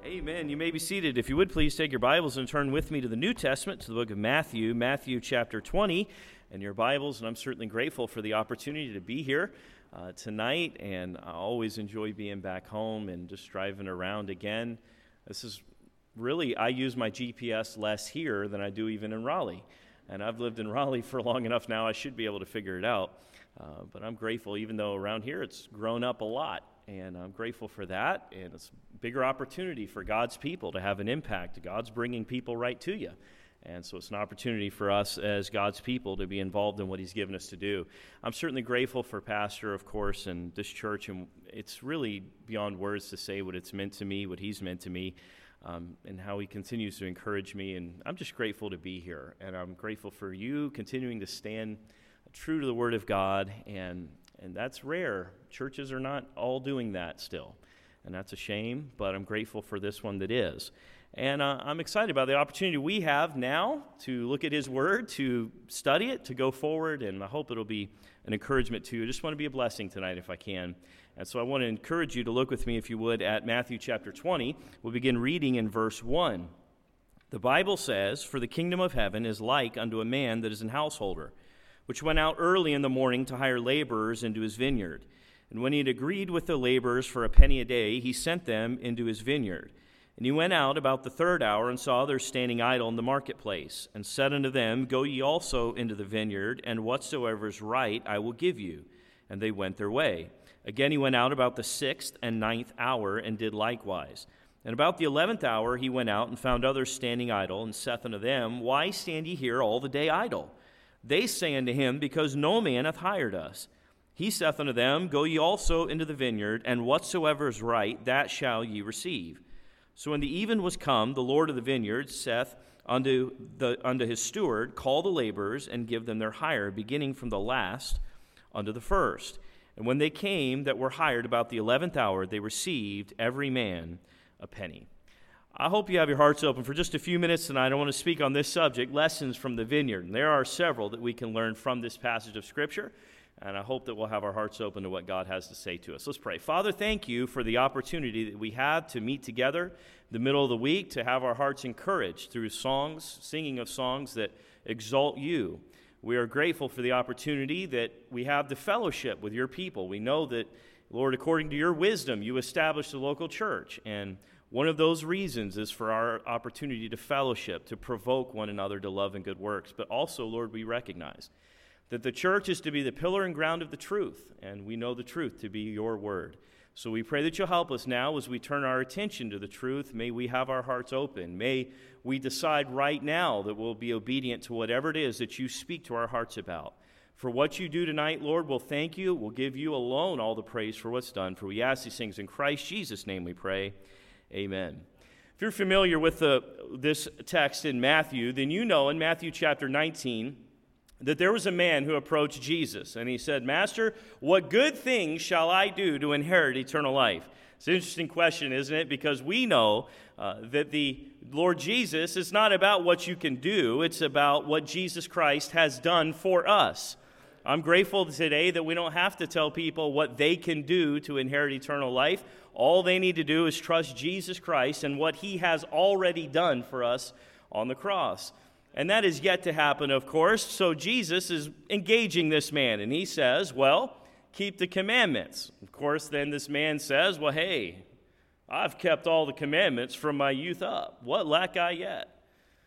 Amen. You may be seated. If you would, please take your Bibles and turn with me to the New Testament, to the book of Matthew, Matthew chapter 20, and your Bibles. And I'm certainly grateful for the opportunity to be here tonight, and I always enjoy being back home and just driving around again. This is really, I use my GPS less here than I do even in Raleigh. And I've lived in Raleigh for long enough now, I should be able to figure it out. But I'm grateful, even though around here it's grown up a lot. And I'm grateful for that, and it's a bigger opportunity for God's people to have an impact. God's bringing people right to you, and so it's an opportunity for us as God's people to be involved in what He's given us to do. I'm certainly grateful for Pastor, of course, and this church, and it's really beyond words to say what it's meant to me, what He's meant to me, and how He continues to encourage me, and I'm just grateful to be here, and I'm grateful for you continuing to stand true to the Word of God, and that's rare. Churches are not all doing that still, and that's a shame, but I'm grateful for this one that is. And I'm excited about the opportunity we have now to look at His Word, to study it, to go forward, and I hope it'll be an encouragement to you. I just want to be a blessing tonight if I can. And so I want to encourage you to look with me, if you would, at Matthew chapter 20. We'll begin reading in verse 1. The Bible says, "For the kingdom of heaven is like unto a man that is an householder, which went out early in the morning to hire laborers into his vineyard. And when he had agreed with the laborers for a penny a day, he sent them into his vineyard. And he went out about the third hour, and saw others standing idle in the marketplace, and said unto them, Go ye also into the vineyard, and whatsoever is right I will give you. And they went their way. Again he went out about the 6th and 9th hour, and did likewise. And about the 11th hour he went out, and found others standing idle, and saith unto them, Why stand ye here all the day idle? They say unto him, Because no man hath hired us. He saith unto them, Go ye also into the vineyard, and whatsoever is right, that shall ye receive. So when the even was come, the Lord of the vineyard saith unto his steward, Call the laborers, and give them their hire, beginning from the last unto the first. And when they came that were hired about the 11th hour, they received every man a penny." I hope you have your hearts open for just a few minutes tonight. I want to speak on this subject, lessons from the vineyard. And there are several that we can learn from this passage of Scripture, and I hope that we'll have our hearts open to what God has to say to us. Let's pray. Father, thank you for the opportunity that we have to meet together in the middle of the week, to have our hearts encouraged through songs, singing of songs that exalt you. We are grateful for the opportunity that we have to fellowship with your people. We know that, Lord, according to your wisdom, you established a local church, and one of those reasons is for our opportunity to fellowship, to provoke one another to love and good works. But also, Lord, we recognize that the church is to be the pillar and ground of the truth, and we know the truth to be your word. So we pray that you'll help us now as we turn our attention to the truth. May we have our hearts open. May we decide right now that we'll be obedient to whatever it is that you speak to our hearts about. For what you do tonight, Lord, we'll thank you. We'll give you alone all the praise for what's done. For we ask these things in Christ Jesus' name we pray. Amen. If you're familiar with this text in Matthew, then you know in Matthew chapter 19 that there was a man who approached Jesus, and he said, Master, what good things shall I do to inherit eternal life? It's an interesting question, isn't it? Because we know that the Lord Jesus is not about what you can do, it's about what Jesus Christ has done for us. I'm grateful today that we don't have to tell people what they can do to inherit eternal life. All they need to do is trust Jesus Christ and what He has already done for us on the cross. And that is yet to happen, of course. So Jesus is engaging this man, and he says, well, keep the commandments. Of course, then this man says, well, hey, I've kept all the commandments from my youth up. What lack I yet?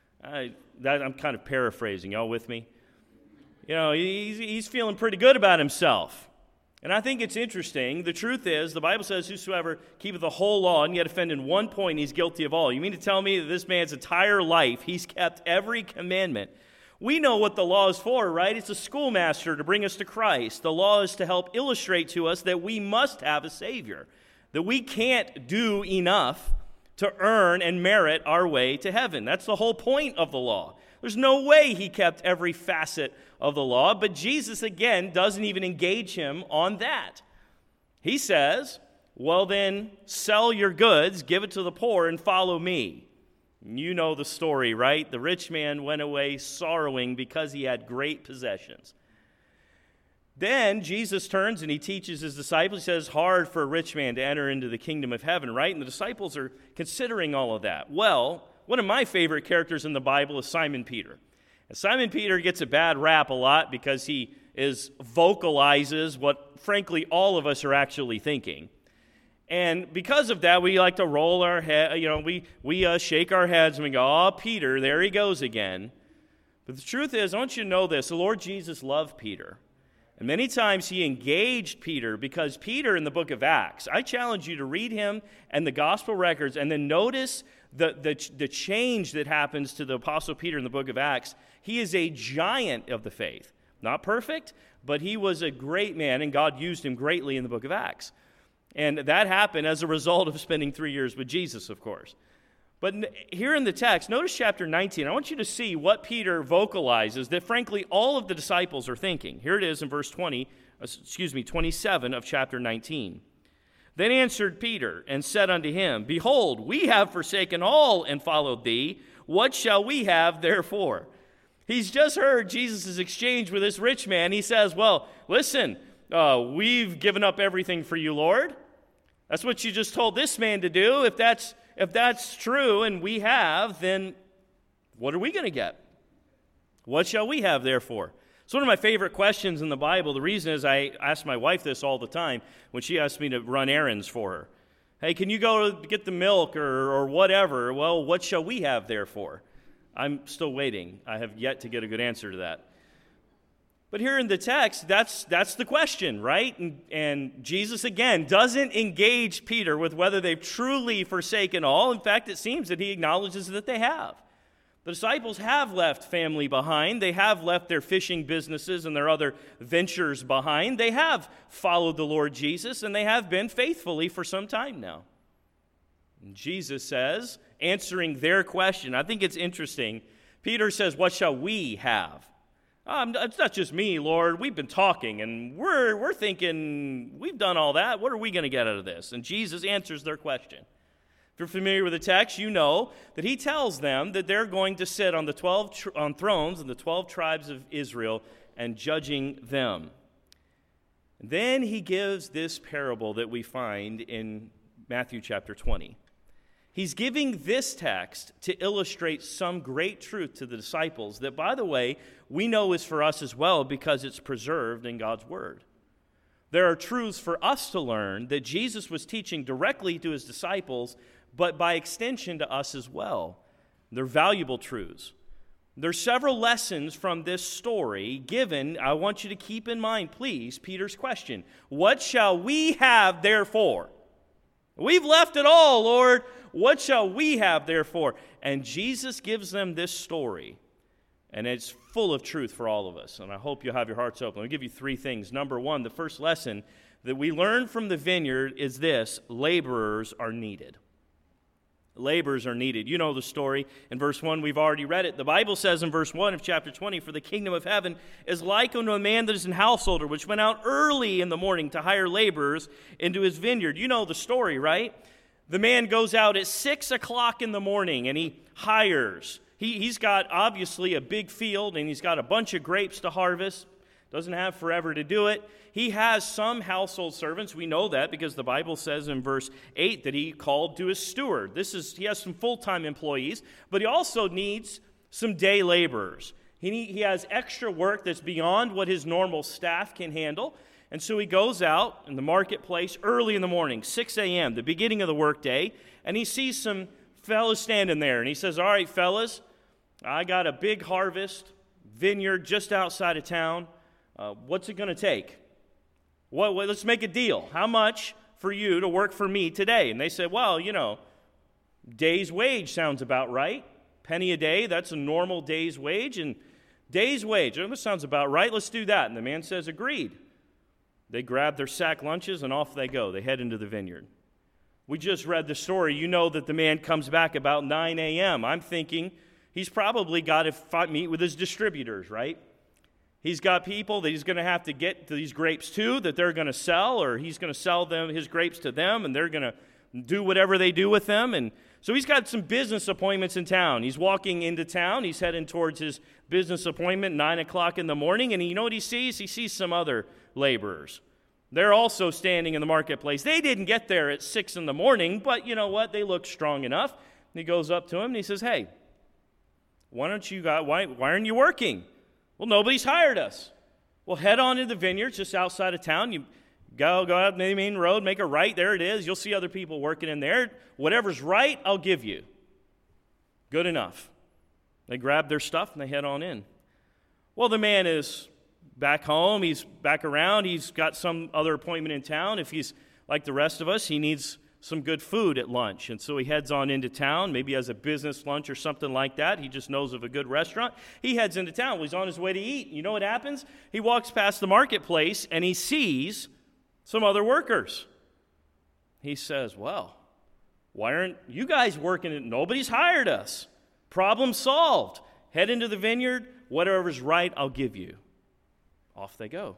I'm kind of paraphrasing. Y'all with me? You know, he's feeling pretty good about himself. And I think it's interesting. The truth is, the Bible says, whosoever keepeth the whole law and yet offend in one point, he's guilty of all. You mean to tell me that this man's entire life, he's kept every commandment? We know what the law is for, right? It's a schoolmaster to bring us to Christ. The law is to help illustrate to us that we must have a Savior, that we can't do enough to earn and merit our way to heaven. That's the whole point of the law. There's no way he kept every facet of the law, but Jesus, again, doesn't even engage him on that. He says, well then, sell your goods, give it to the poor, and follow me. You know the story, right? The rich man went away sorrowing because he had great possessions. Then Jesus turns and he teaches his disciples. He says, hard for a rich man to enter into the kingdom of heaven, right? And the disciples are considering all of that. Well, one of my favorite characters in the Bible is Simon Peter. And Simon Peter gets a bad rap a lot because he vocalizes what, frankly, all of us are actually thinking. And because of that, we like to roll our head, we shake our heads and we go, oh, Peter, there he goes again. But the truth is, I want you to know this, the Lord Jesus loved Peter. And many times he engaged Peter because Peter in the book of Acts, I challenge you to read him and the gospel records and then notice the change that happens to the Apostle Peter in the book of Acts. He is a giant of the faith. Not perfect, but he was a great man, and God used him greatly in the book of Acts. And that happened as a result of spending 3 years with Jesus, of course. But here in the text, notice chapter 19. I want you to see what Peter vocalizes that, frankly, all of the disciples are thinking. Here it is in verse 27 of chapter 19. Then answered Peter and said unto him, Behold, we have forsaken all and followed thee. What shall we have therefore? He's just heard Jesus' exchange with this rich man. He says, well, listen, we've given up everything for you, Lord. That's what you just told this man to do. If that's true and we have, then what are we going to get? What shall we have therefore? It's one of my favorite questions in the Bible. The reason is I ask my wife this all the time when she asks me to run errands for her. Hey, can you go get the milk or whatever? Well, what shall we have therefore? I'm still waiting. I have yet to get a good answer to that. But here in the text, that's the question, right? And Jesus, again, doesn't engage Peter with whether they've truly forsaken all. In fact, it seems that he acknowledges that they have. The disciples have left family behind. They have left their fishing businesses and their other ventures behind. They have followed the Lord Jesus, and they have been faithfully for some time now. And Jesus says, answering their question, I think it's interesting. Peter says, what shall we have? It's not just me, Lord. We've been talking, and we're thinking, we've done all that. What are we going to get out of this? And Jesus answers their question. If you're familiar with the text, you know that he tells them that they're going to sit on the 12 on thrones in the 12 tribes of Israel and judging them. And then he gives this parable that we find in Matthew chapter 20. He's giving this text to illustrate some great truth to the disciples that, by the way, we know is for us as well because it's preserved in God's Word. There are truths for us to learn that Jesus was teaching directly to his disciples, but by extension to us as well. They're valuable truths. There's several lessons from this story given. I want you to keep in mind, please, Peter's question. What shall we have therefore? We've left it all, Lord. What shall we have therefore? And Jesus gives them this story, and it's full of truth for all of us. And I hope you'll have your hearts open. I'll give you three things. Number one, the first lesson that we learn from the vineyard is this: laborers are needed. Laborers are needed. You know the story. In verse 1, we've already read it. The Bible says in verse 1 of chapter 20, For the kingdom of heaven is like unto a man that is an householder, which went out early in the morning to hire laborers into his vineyard. You know the story, right? The man goes out at 6 o'clock in the morning and he hires. He's got obviously a big field and he's got a bunch of grapes to harvest. Doesn't have forever to do it. He has some household servants. We know that because the Bible says in verse 8 that he called to his steward. He has some full-time employees, but he also needs some day laborers. He has extra work that's beyond what his normal staff can handle. And so he goes out in the marketplace early in the morning, 6 a.m., the beginning of the workday, and he sees some fellas standing there. And he says, all right, fellas, I got a big harvest, vineyard just outside of town. What's it going to take? Let's make a deal. How much for you to work for me today? And they said, well, day's wage sounds about right. Penny a day, that's a normal day's wage. And day's wage, that sounds about right. Let's do that. And the man says, agreed. They grab their sack lunches and off they go. They head into the vineyard. We just read the story. You know that the man comes back about 9 a.m. I'm thinking he's probably got to meet with his distributors, right? He's got people that he's going to have to get to these grapes to that they're going to sell, or he's going to sell his grapes to them, and they're going to do whatever they do with them. And so he's got some business appointments in town. He's walking into town. He's heading towards his business appointment, 9 o'clock in the morning, and you know what he sees? He sees some other laborers. They're also standing in the marketplace. They didn't get there at 6 in the morning, but you know what? They look strong enough. And he goes up to him and he says, hey, why aren't you working? Well, nobody's hired us. Well, head on to the vineyard just outside of town. You go out the main road, make a right. There it is. You'll see other people working in there. Whatever's right, I'll give you. Good enough. They grab their stuff and they head on in. Well, the man is back home. He's back around. He's got some other appointment in town. If he's like the rest of us, he needs some good food at lunch. And so he heads on into town, maybe has a business lunch or something like that. He just knows of a good restaurant. He heads into town. Well, he's on his way to eat. You know what happens? He walks past the marketplace and he sees some other workers. He says, well, why aren't you guys working? Nobody's hired us. Problem solved. Head into the vineyard. Whatever's right, I'll give you. Off they go.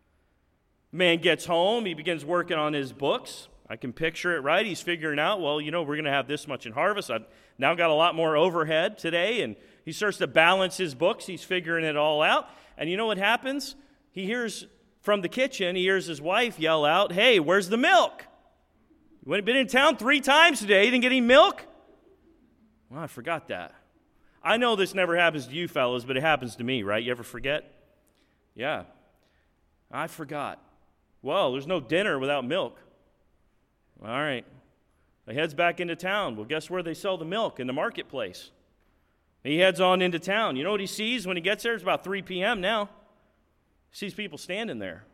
Man gets home. He begins working on his books. I can picture it, right? He's figuring out, well, we're going to have this much in harvest. I've now got a lot more overhead today. And he starts to balance his books. He's figuring it all out. And you know what happens? He hears from the kitchen, he hears his wife yell out, hey, where's the milk? You been in town 3 times today. You didn't get any milk? Well, I forgot that. I know this never happens to you fellas, but it happens to me, right? You ever forget? Yeah. I forgot. Well, there's no dinner without milk. All right. He heads back into town. Well, guess where they sell the milk? In the marketplace. He heads on into town. You know what he sees when he gets there? It's about 3 p.m. now. He sees people standing there.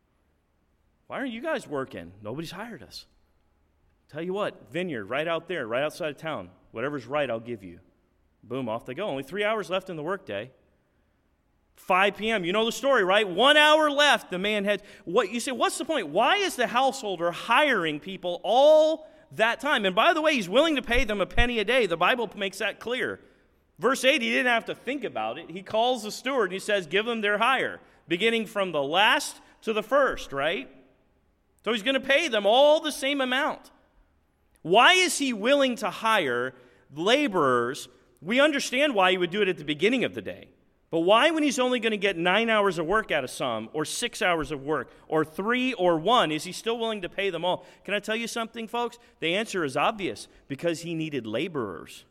Why aren't you guys working? Nobody's hired us. Tell you what, vineyard right out there, right outside of town. Whatever's right, I'll give you. Boom, off they go. Only 3 hours left in the workday. 5 p.m. You know the story, right? 1 hour left. The man had, you say, what's the point? Why is the householder hiring people all that time? And by the way, he's willing to pay them a penny a day. The Bible makes that clear. Verse 8, he didn't have to think about it. He calls the steward and he says, give them their hire, beginning from the last to the first, right? So he's going to pay them all the same amount. Why is he willing to hire laborers? We understand why he would do it at the beginning of the day. But why, when he's only going to get 9 hours of work out of some, or 6 hours of work, or 3 or 1, is he still willing to pay them all? Can I tell you something, folks? The answer is obvious. Because he needed laborers.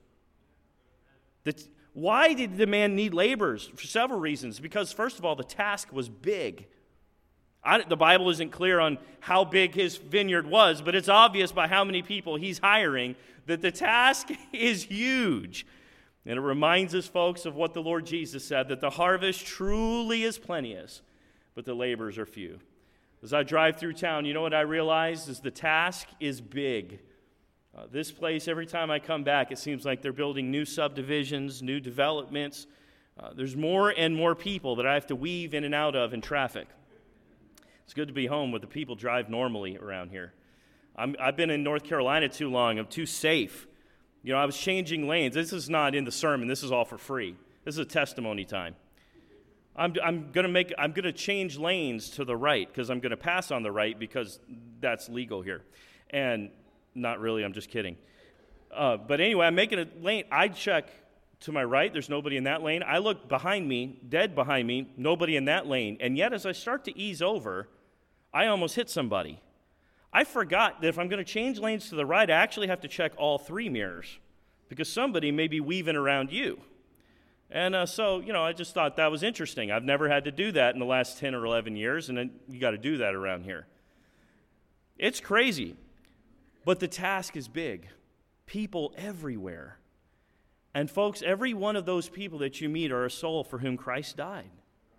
Why did the man need laborers? For several reasons. Because, first of all, the task was big. The Bible isn't clear on how big his vineyard was, but it's obvious by how many people he's hiring that the task is huge. And it reminds us, folks, of what the Lord Jesus said, that the harvest truly is plenteous, but the laborers are few. As I drive through town, you know what I realize is the task is big. This place, every time I come back, it seems like they're building new subdivisions, new developments. There's more and more people that I have to weave in and out of in traffic. It's good to be home where the people drive normally around here. I've been in North Carolina too long. I'm too safe. I was changing lanes. This is not in the sermon. This is all for free. This is a testimony time. I'm going to change lanes to the right because I'm going to pass on the right because that's legal here. And not really, I'm just kidding. But anyway, I'm making a lane. I check to my right. There's nobody in that lane. I look behind me, dead behind me, nobody in that lane. And yet, as I start to ease over, I almost hit somebody. I forgot that if I'm going to change lanes to the right, I actually have to check all 3 mirrors because somebody may be weaving around you. And so, I just thought that was interesting. I've never had to do that in the last 10 or 11 years, and then you got to do that around here. It's crazy, but the task is big. People everywhere. And folks, every one of those people that you meet are a soul for whom Christ died.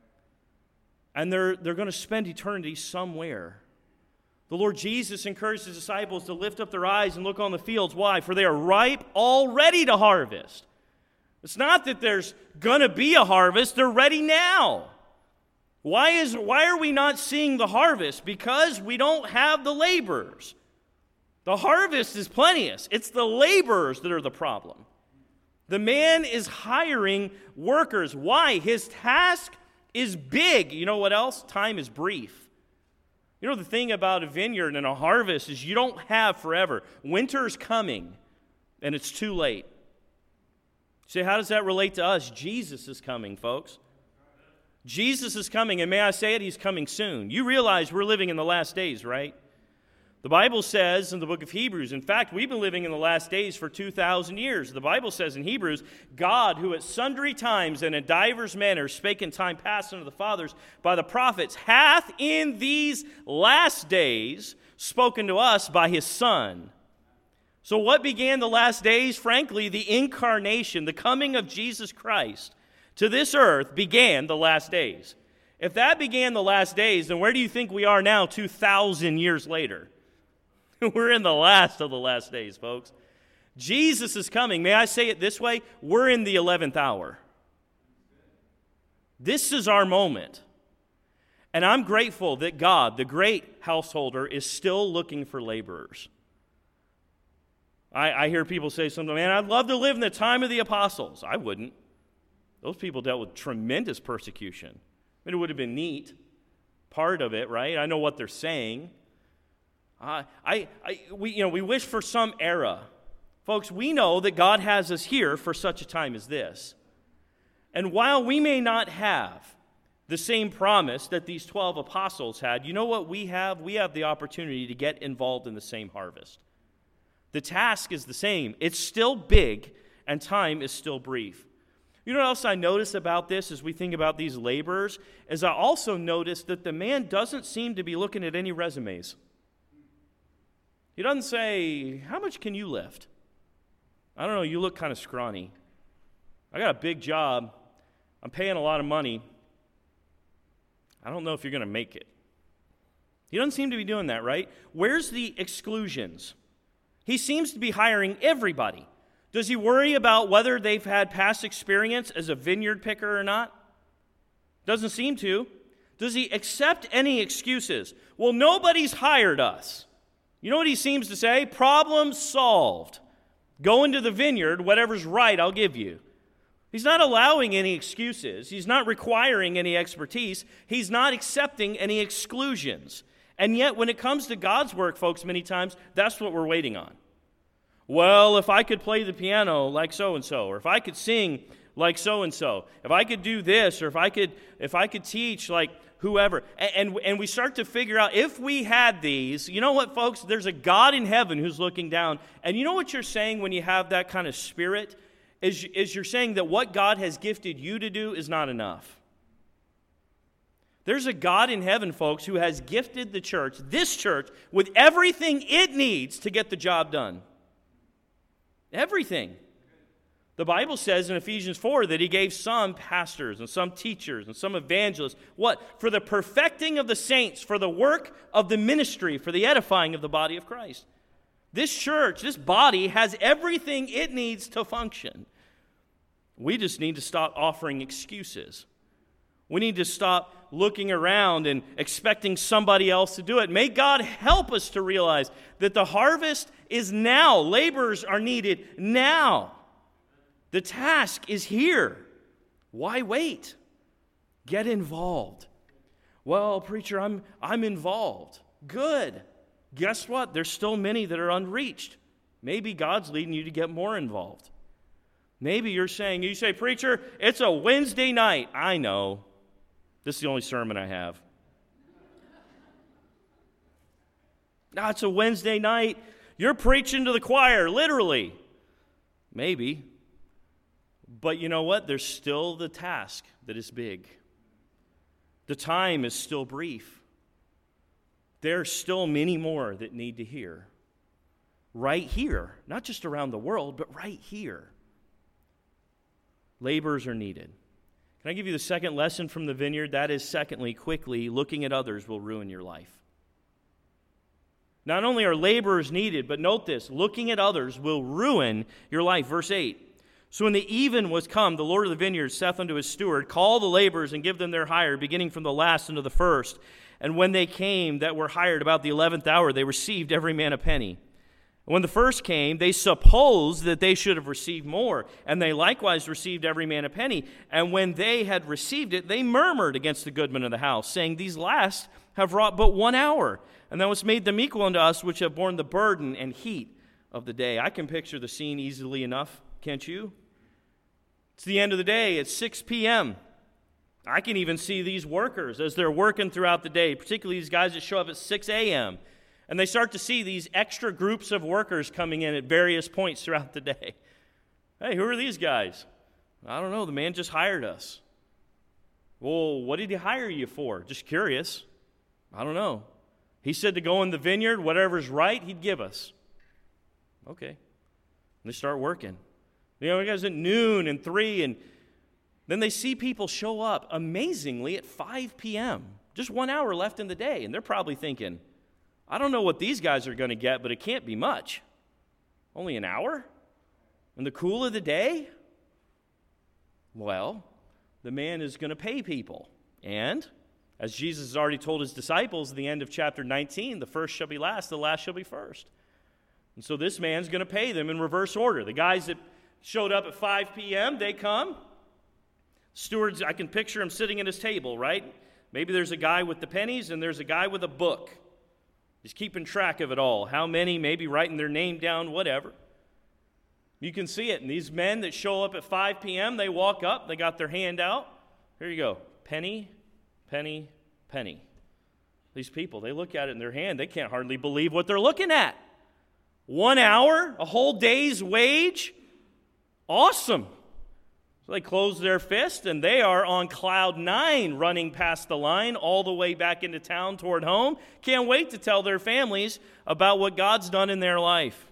And they're going to spend eternity somewhere. The Lord Jesus encouraged his disciples to lift up their eyes and look on the fields. Why? For they are ripe already to harvest. It's not that there's going to be a harvest. They're ready now. Why are we not seeing the harvest? Because we don't have the laborers. The harvest is plenteous. It's the laborers that are the problem. The man is hiring workers. Why? His task is big. You know what else? Time is brief. The thing about a vineyard and a harvest is you don't have forever. Winter's coming, and it's too late. You say, how does that relate to us? Jesus is coming, folks. Jesus is coming, and may I say it, he's coming soon. You realize we're living in the last days, right? The Bible says in the book of Hebrews, in fact, we've been living in the last days for 2,000 years. The Bible says in Hebrews, God, who at sundry times and in divers manners spake in time past unto the fathers by the prophets, hath in these last days spoken to us by his Son. So what began the last days? Frankly, the incarnation, the coming of Jesus Christ to this earth began the last days. If that began the last days, then where do you think we are now 2,000 years later? We're in the last of the last days, folks. Jesus is coming. May I say it this way? We're in the 11th hour. This is our moment. And I'm grateful that God, the great householder, is still looking for laborers. I hear people say something, man, I'd love to live in the time of the apostles. I wouldn't. Those people dealt with tremendous persecution. I mean, it would have been neat. Part of it, right? I know what they're saying. We wish for some era. Folks, we know that God has us here for such a time as this. And while we may not have the same promise that these 12 apostles had, you know what we have? We have the opportunity to get involved in the same harvest. The task is the same. It's still big, and time is still brief. You know what else I notice about this as we think about these laborers? Is I also notice that the man doesn't seem to be looking at any resumes. He doesn't say, how much can you lift? I don't know, you look kind of scrawny. I got a big job. I'm paying a lot of money. I don't know if you're going to make it. He doesn't seem to be doing that, right? Where's the exclusions? He seems to be hiring everybody. Does he worry about whether they've had past experience as a vineyard picker or not? Doesn't seem to. Does he accept any excuses? Well, nobody's hired us. You know what he seems to say? Problem solved. Go into the vineyard, whatever's right, I'll give you. He's not allowing any excuses. He's not requiring any expertise. He's not accepting any exclusions. And yet, when it comes to God's work, folks, many times, that's what we're waiting on. Well, if I could play the piano like so-and-so, or if I could sing like so-and-so, if I could do this, or if I could teach like whoever. And we start to figure out, if we had these, you know what, folks? There's a God in heaven who's looking down. And you know what you're saying when you have that kind of spirit? Is you're saying that what God has gifted you to do is not enough. There's a God in heaven, folks, who has gifted the church, this church, with everything it needs to get the job done. Everything. The Bible says in Ephesians 4 that he gave some pastors and some teachers and some evangelists. What? For the perfecting of the saints, for the work of the ministry, for the edifying of the body of Christ. This church, this body, has everything it needs to function. We just need to stop offering excuses. We need to stop looking around and expecting somebody else to do it. May God help us to realize that the harvest is now. Laborers are needed now. The task is here. Why wait? Get involved. Well, preacher, I'm involved. Good. Guess what? There's still many that are unreached. Maybe God's leading you to get more involved. Maybe you say, preacher, it's a Wednesday night. I know. This is the only sermon I have. No, it's a Wednesday night. You're preaching to the choir, literally. Maybe. But you know what? There's still the task that is big. The time is still brief. There are still many more that need to hear. Right here. Not just around the world, but right here. Laborers are needed. Can I give you the second lesson from the vineyard? That is, secondly, quickly, looking at others will ruin your life. Not only are laborers needed, but note this, looking at others will ruin your life. Verse 8. So when the even was come, the Lord of the vineyard saith unto his steward, call the laborers and give them their hire, beginning from the last unto the first. And when they came that were hired about the 11th hour, they received every man a penny. When the first came, they supposed that they should have received more, and they likewise received every man a penny. And when they had received it, they murmured against the goodman of the house, saying, these last have wrought but 1 hour, and thou hast made them equal unto us, which have borne the burden and heat of the day. I can picture the scene easily enough, can't you? It's the end of the day. It's 6 p.m. I can even see these workers as they're working throughout the day, particularly these guys that show up at 6 a.m., and they start to see these extra groups of workers coming in at various points throughout the day. Hey, who are these guys? I don't know. The man just hired us. Well, what did he hire you for? Just curious. I don't know. He said to go in the vineyard, whatever's right, he'd give us. Okay. And they start working. You know, it guys at noon and 3, and then they see people show up amazingly at 5 p.m., just 1 hour left in the day, and they're probably thinking, I don't know what these guys are going to get, but it can't be much. Only an hour? In the cool of the day? Well, the man is going to pay people. And, as Jesus has already told his disciples at the end of chapter 19, the first shall be last, the last shall be first. And so this man's going to pay them in reverse order. The guys that showed up at 5 p.m., they come. Stewards, I can picture him sitting at his table, right? Maybe there's a guy with the pennies and there's a guy with a book. He's keeping track of it all. How many, maybe writing their name down, whatever. You can see it. And these men that show up at 5 p.m., they walk up, they got their hand out. Here you go. Penny, penny, penny. These people, they look at it in their hand. They can't hardly believe what they're looking at. 1 hour, a whole day's wage. Awesome. So they close their fist, and they are on cloud 9 running past the line all the way back into town toward home. Can't wait to tell their families about what God's done in their life.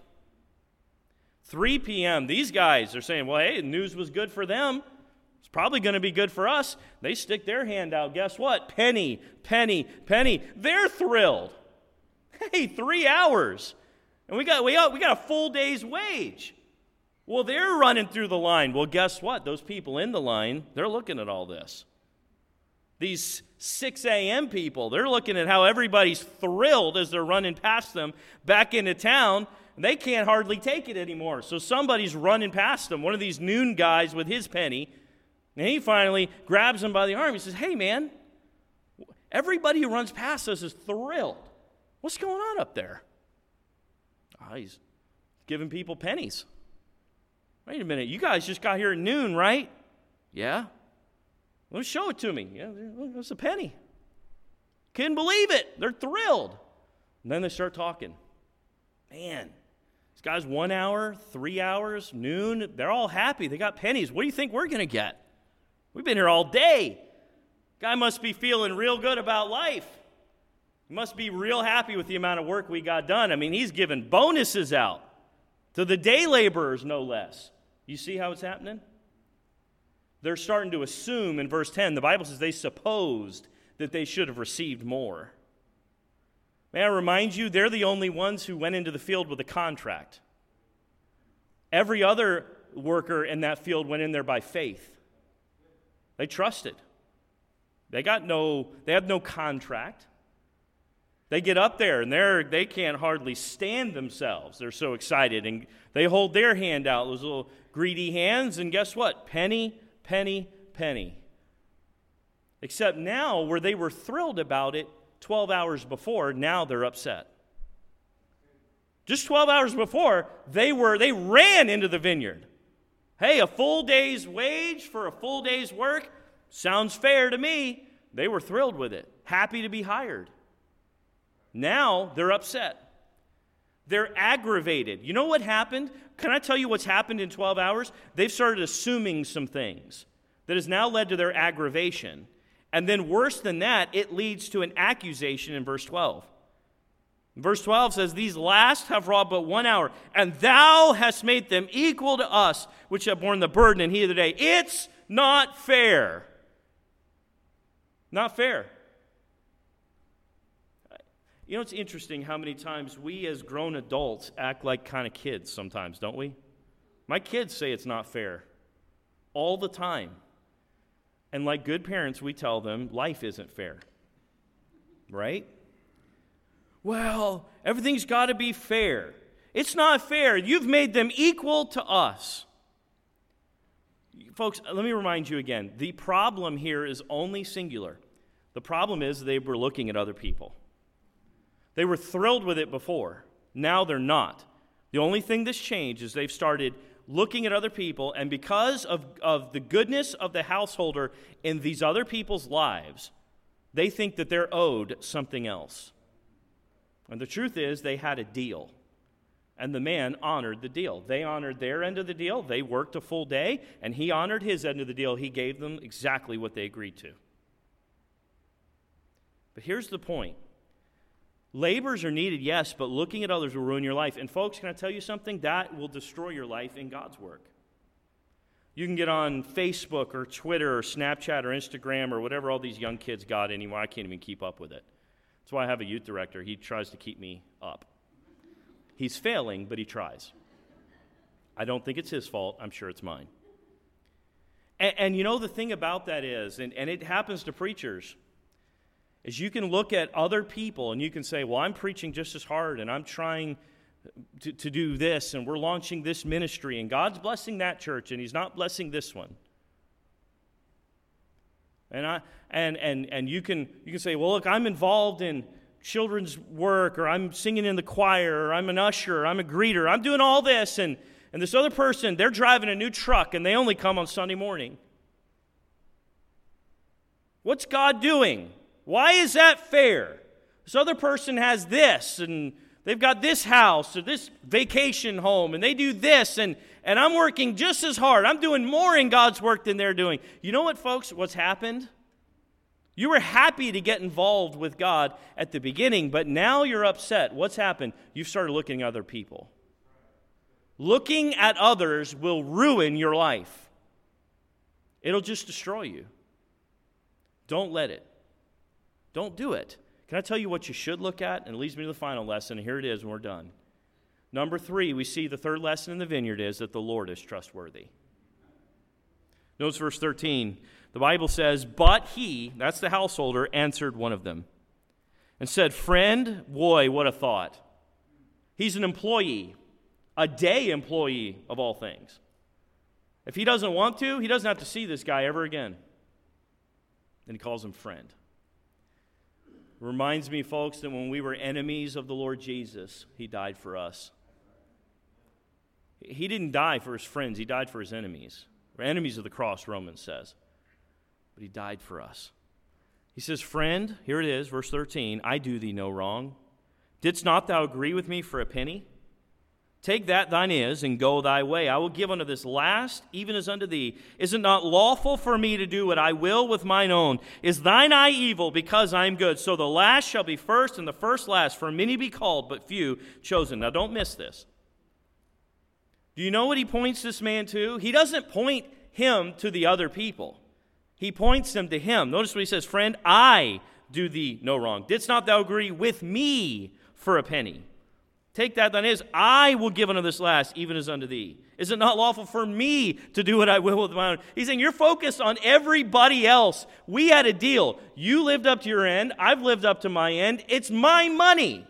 3 p.m., these guys are saying, well, hey, the news was good for them. It's probably going to be good for us. They stick their hand out. Guess what? Penny, penny, penny. They're thrilled. Hey, 3 hours. And we got a full day's wage. Well, they're running through the line. Well, guess what? Those people in the line, they're looking at all this. These 6 a.m. people, they're looking at how everybody's thrilled as they're running past them back into town. They can't hardly take it anymore. So somebody's running past them, one of these noon guys with his penny, and he finally grabs him by the arm. He says, hey, man, everybody who runs past us is thrilled. What's going on up there? He's giving people pennies. Wait a minute, you guys just got here at noon, right? Yeah. Well, show it to me. Yeah, it's a penny. Couldn't believe it. They're thrilled. And then they start talking. Man, these guys 1 hour, 3 hours, noon, they're all happy. They got pennies. What do you think we're going to get? We've been here all day. Guy must be feeling real good about life. He must be real happy with the amount of work we got done. I mean, he's giving bonuses out to the day laborers, no less. You see how it's happening? They're starting to assume in verse 10, the Bible says they supposed that they should have received more. May I remind you, they're the only ones who went into the field with a contract. Every other worker in that field went in there by faith. They trusted. They had no contract. They get up there, and they can't hardly stand themselves. They're so excited, and they hold their hand out, those little greedy hands, and guess what? Penny, penny, penny. Except now, where they were thrilled about it 12 hours before, now they're upset. Just 12 hours before, they ran into the vineyard. Hey, a full day's wage for a full day's work sounds fair to me. They were thrilled with it, happy to be hired. Now they're upset. They're aggravated. You know what happened? Can I tell you what's happened in 12 hours? They've started assuming some things that has now led to their aggravation. And then worse than that, it leads to an accusation in verse 12. Verse 12 says, these last have wrought but 1 hour, and thou hast made them equal to us, which have borne the burden and heat of the day. It's not fair. Not fair. You know, it's interesting how many times we as grown adults act like kind of kids sometimes, don't we? My kids say it's not fair all the time. And like good parents, we tell them life isn't fair, right? Well, everything's got to be fair. It's not fair. You've made them equal to us. Folks, let me remind you again. The problem here is only singular. The problem is they were looking at other people. They were thrilled with it before. Now they're not. The only thing that's changed is they've started looking at other people, and because of the goodness of the householder in these other people's lives, they think that they're owed something else. And the truth is, they had a deal. And the man honored the deal. They honored their end of the deal. They worked a full day, and he honored his end of the deal. He gave them exactly what they agreed to. But here's the point. Labors are needed, yes, but looking at others will ruin your life. And folks, can I tell you something? That will destroy your life in God's work. You can get on Facebook or Twitter or Snapchat or Instagram or whatever all these young kids got anymore. I can't even keep up with it. That's why I have a youth director. He tries to keep me up. He's failing, but he tries. I don't think it's his fault. I'm sure it's mine. And you know the thing about that is, and it happens to preachers, is you can look at other people and you can say, well, I'm preaching just as hard and I'm trying to do this and we're launching this ministry and God's blessing that church and he's not blessing this one. And you can say, well, look, I'm involved in children's work, or I'm singing in the choir, or I'm an usher, or I'm a greeter. I'm doing all this, and this other person, they're driving a new truck and they only come on Sunday morning. What's God doing? Why is that fair? This other person has this, and they've got this house or this vacation home, and they do this, and I'm working just as hard. I'm doing more in God's work than they're doing. You know what, folks? What's happened? You were happy to get involved with God at the beginning, but now you're upset. What's happened? You've started looking at other people. Looking at others will ruin your life. It'll just destroy you. Don't let it. Don't do it. Can I tell you what you should look at? And it leads me to the final lesson, and here it is, and we're done. Number 3, we see the third lesson in the vineyard is that the Lord is trustworthy. Notice verse 13. The Bible says, but he, that's the householder, answered one of them and said, friend, boy, what a thought. He's an employee, a day employee of all things. If he doesn't want to, he doesn't have to see this guy ever again. And he calls him friend. Reminds me, folks, that when we were enemies of the Lord Jesus, he died for us. He didn't die for his friends. He died for his enemies. We're enemies of the cross, Romans says. But he died for us. He says, friend, here it is, verse 13, I do thee no wrong. Didst not thou agree with me for a penny? Take that thine is, and go thy way. I will give unto this last, even as unto thee. Is it not lawful for me to do what I will with mine own? Is thine eye evil, because I am good? So the last shall be first, and the first last. For many be called, but few chosen. Now don't miss this. Do you know what he points this man to? He doesn't point him to the other people. He points them to him. Notice what he says, friend, I do thee no wrong. Didst not thou agree with me for a penny? Take that thine is, I will give unto this last, even as unto thee. Is it not lawful for me to do what I will with my own? He's saying, you're focused on everybody else. We had a deal. You lived up to your end. I've lived up to my end. It's my money.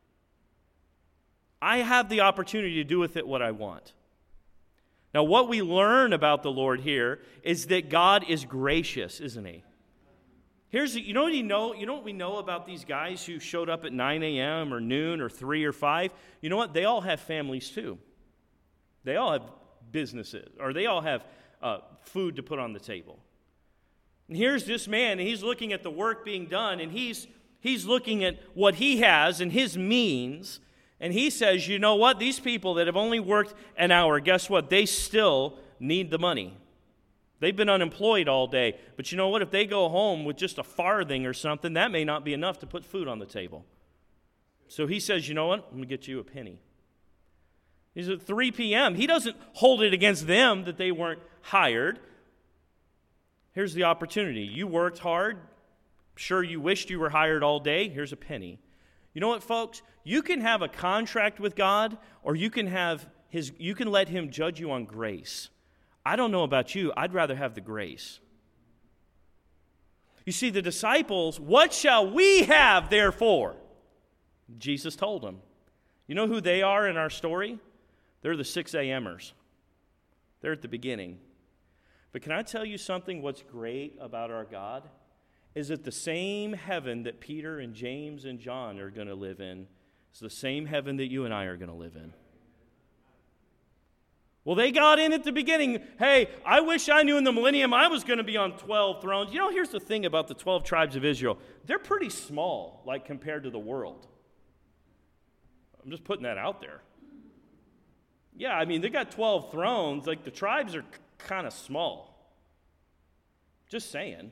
I have the opportunity to do with it what I want. Now, what we learn about the Lord here is that God is gracious, isn't he? You know what we know about these guys who showed up at 9 a.m. or noon or 3 or 5? You know what? They all have families too. They all have businesses, or they all have food to put on the table. And here's this man, and he's looking at the work being done, and he's looking at what he has and his means, and he says, you know what? These people that have only worked an hour, guess what? They still need the money. They've been unemployed all day. But you know what? If they go home with just a farthing or something, that may not be enough to put food on the table. So he says, you know what? I'm going to get you a penny. He's at 3 p.m. He doesn't hold it against them that they weren't hired. Here's the opportunity. You worked hard. Sure, you wished you were hired all day. Here's a penny. You know what, folks? You can have a contract with God, or you can let him judge you on grace. I don't know about you. I'd rather have the grace. You see, the disciples, what shall we have therefore? Jesus told them. You know who they are in our story? They're the 6 a.m.ers. They're at the beginning. But can I tell you something? What's great about our God is that the same heaven that Peter and James and John are going to live in is the same heaven that you and I are going to live in. Well, they got in at the beginning. Hey, I wish I knew in the millennium I was going to be on 12 thrones. You know, here's the thing about the 12 tribes of Israel. They're pretty small, like compared to the world. I'm just putting that out there. Yeah, I mean, they got 12 thrones. Like, the tribes are kind of small. Just saying.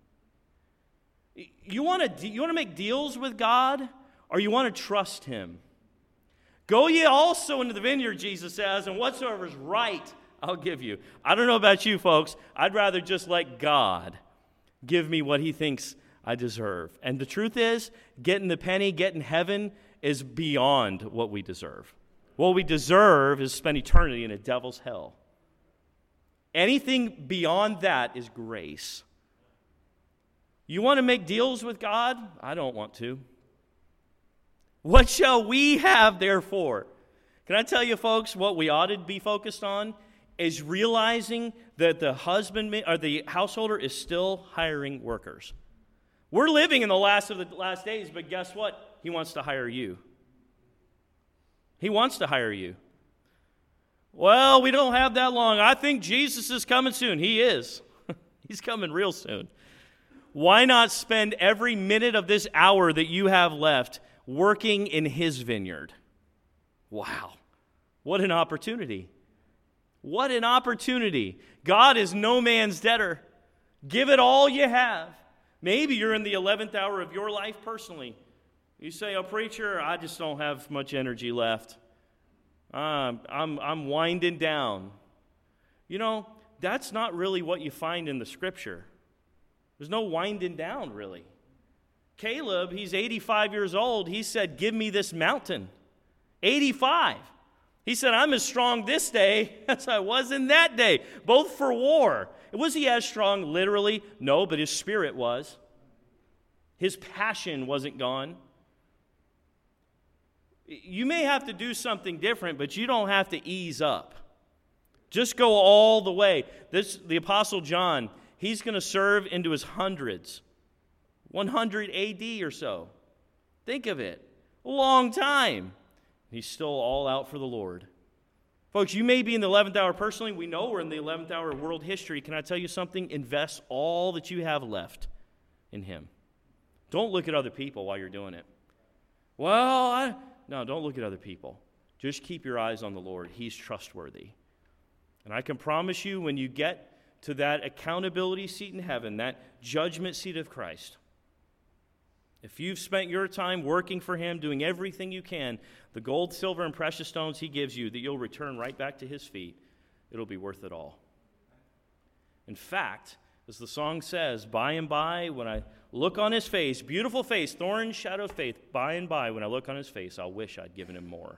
You want to make deals with God, or you want to trust him? Go ye also into the vineyard, Jesus says, and whatsoever is right, I'll give you. I don't know about you folks. I'd rather just let God give me what he thinks I deserve. And the truth is, getting the penny, getting heaven is beyond what we deserve. What we deserve is spend eternity in a devil's hell. Anything beyond that is grace. You want to make deals with God? I don't want to. What shall we have therefore? Can I tell you, folks, what we ought to be focused on is realizing that the husbandman or the householder is still hiring workers. We're living in the last of the last days, but guess what? He wants to hire you. He wants to hire you. Well, we don't have that long. I think Jesus is coming soon. He is. He's coming real soon. Why not spend every minute of this hour that you have left working in his vineyard? Wow. What an opportunity. What an opportunity. God is no man's debtor. Give it all you have. Maybe you're in the 11th hour of your life personally. You say, oh, preacher, I just don't have much energy left. I'm winding down. You know, that's not really what you find in the Scripture. There's no winding down, really. Caleb, he's 85 years old. He said, give me this mountain. 85. He said, I'm as strong this day as I was in that day, both for war. Was he as strong literally? No, but his spirit was. His passion wasn't gone. You may have to do something different, but you don't have to ease up. Just go all the way. The Apostle John, he's going to serve into his hundreds. 100 AD or so. Think of it. A long time. He's still all out for the Lord. Folks, you may be in the 11th hour personally. We know we're in the 11th hour of world history. Can I tell you something? Invest all that you have left in him. Don't look at other people while you're doing it. No, don't look at other people. Just keep your eyes on the Lord. He's trustworthy. And I can promise you, when you get to that accountability seat in heaven, that judgment seat of Christ, if you've spent your time working for him, doing everything you can, the gold, silver, and precious stones he gives you, that you'll return right back to his feet, it'll be worth it all. In fact, as the song says, by and by, when I look on his face, beautiful face, thorn, shadow, faith, by and by, when I look on his face, I'll wish I'd given him more.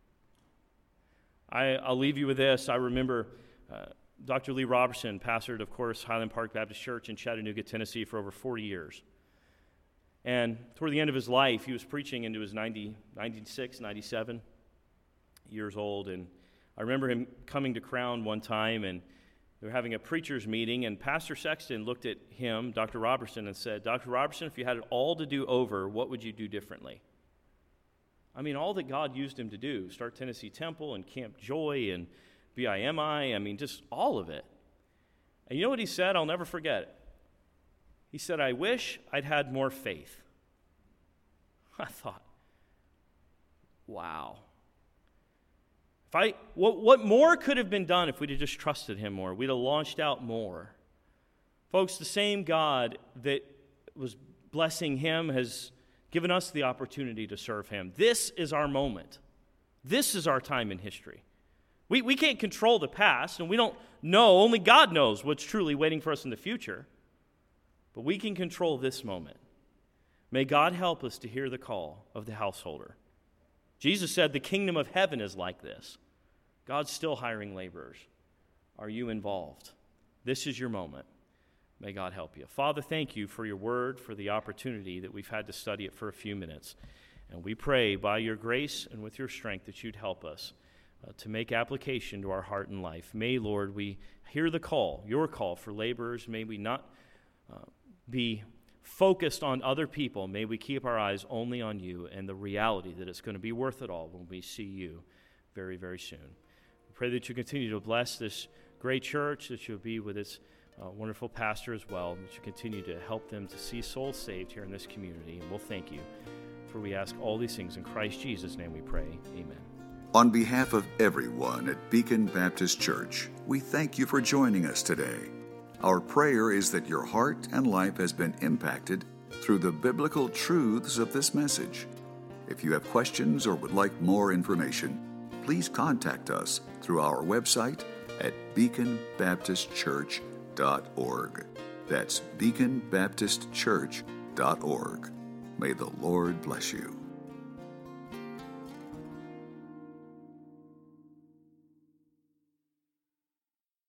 I'll leave you with this. I remember Dr. Lee Robertson pastored, of course, Highland Park Baptist Church in Chattanooga, Tennessee for over 40 years. And toward the end of his life, he was preaching into his 96, 97 years old. And I remember him coming to Crown one time, and they were having a preacher's meeting, and Pastor Sexton looked at him, Dr. Robertson, and said, Dr. Robertson, if you had it all to do over, what would you do differently? I mean, all that God used him to do, start Tennessee Temple and Camp Joy and BIMI, I mean, just all of it. And you know what he said? I'll never forget it. He said, I wish I'd had more faith. I thought, wow. What more could have been done if we'd have just trusted him more? We'd have launched out more. Folks, the same God that was blessing him has given us the opportunity to serve him. This is our moment. This is our time in history. We can't control the past, and we don't know. Only God knows what's truly waiting for us in the future. But we can control this moment. May God help us to hear the call of the householder. Jesus said the kingdom of heaven is like this. God's still hiring laborers. Are you involved? This is your moment. May God help you. Father, thank you for your word, for the opportunity that we've had to study it for a few minutes. And we pray by your grace and with your strength that you'd help us to make application to our heart and life. May, Lord, we hear the call, your call for laborers. May we not be focused on other people. May we keep our eyes only on you and the reality that it's going to be worth it all when we see you very, very soon. We pray that you continue to bless this great church, that you'll be with its wonderful pastor as well, that you continue to help them to see souls saved here in this community. And we'll thank you, for we ask all these things in Christ Jesus' name we pray. Amen. On behalf of everyone at Beacon Baptist Church, we thank you for joining us today. Our prayer is that your heart and life has been impacted through the biblical truths of this message. If you have questions or would like more information, please contact us through our website at beaconbaptistchurch.org. That's beaconbaptistchurch.org. May the Lord bless you.